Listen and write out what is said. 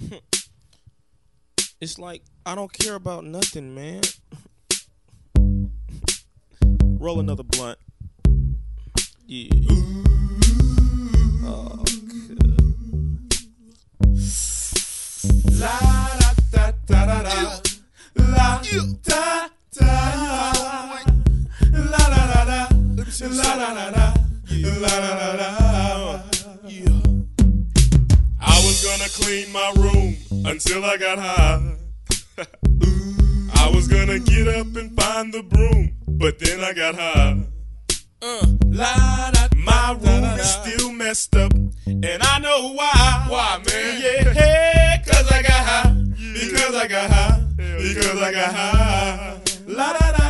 It's like I don't care about nothing, man. Roll another blunt. Yeah. Oh, la da da da da da, la da da, la da da da, la da da da, la da da da. I was gonna clean my room until I got high. I was gonna get up and find the broom, but then I got high. My room is still messed up, and I know why. Why, man? Yeah, cause I got high. Because I got high. Because I got high. La da da.